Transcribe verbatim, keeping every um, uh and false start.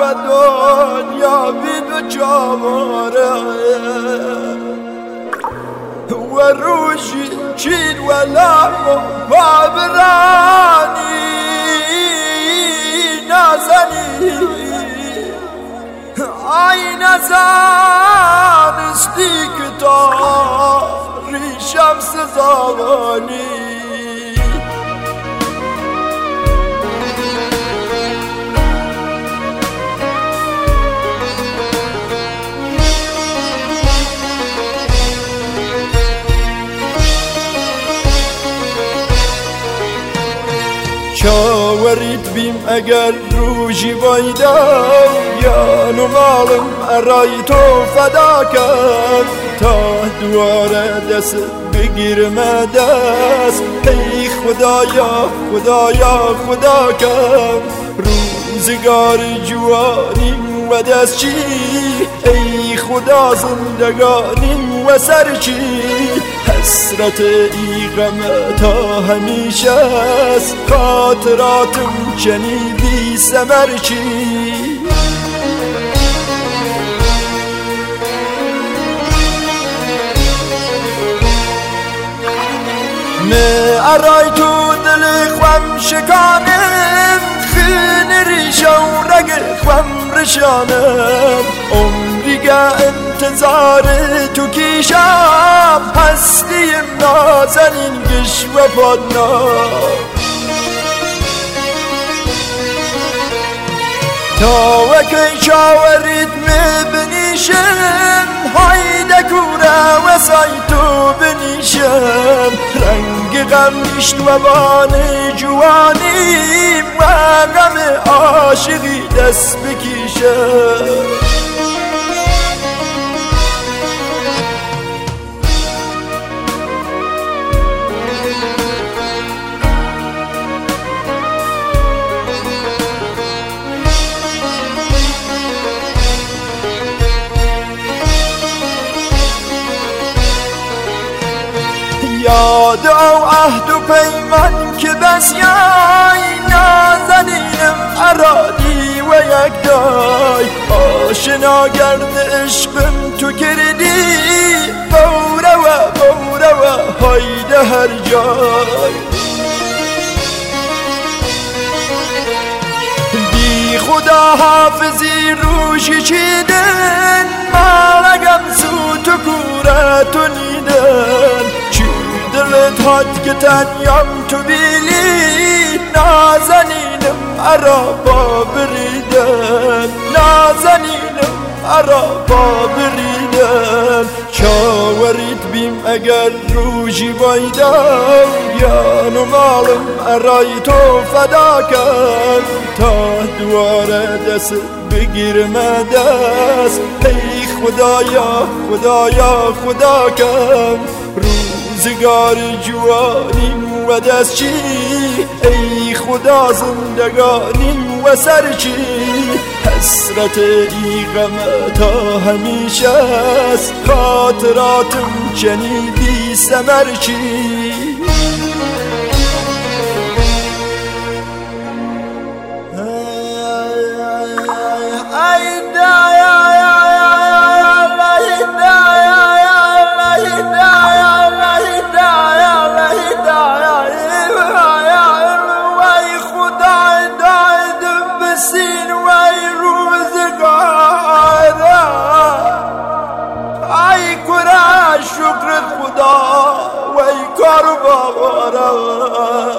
دنیا بید و چاماره و روشی چین و لام و بابرانی نازنی ای نزانستی که تاری شمس زمانی چاورید بیم اگر روژی بایدم یا نمالم ارای تو فدا کن تا دواره دست بگیرم دست ای خدایا خدایا خدا کن روزگار جوانیم و دست چی ای خدا زندگانیم و سر چی حسرت ای غم تا همیشه است خاطراتم چنی بی ثمر چی نه ارای تو دل خوام شکانم خین ریشه و رگ خوام رشانم عمریگه انتظار تو کیشم هستیم نازنین گش و پادنا تا وکی چاورید میبنیشم هایده کوره و سای تو بنیشم رنگ غم نیشت و بان جوانیم و غم عاشقی دست بکیشم یاد او عهد و پیمان که بس یای نازنینم ارادی و یک دای آشنا گرد عشقم تو کردی بوره و بوره و هایده هر جای بی خدا حافظی روشی چیدن مالگم سو تو کوره تو نیدن دلت هات که تنیم تو بیلی نازنینم ارا با بریدن نازنینم ارا با بریدن چاورید بیم اگر روژی بایدم یا نمالم ارای تو فدا کن تا دواره دست بگیرم دست ای خدایا خدایا خدا کن روزگار جوانیم و دست چی ای خدا زندگانیم و سر چی حسرت ای غم تا همیشه است خاطراتم چنی بی ثمر چی شکر خدا و ای کار بابا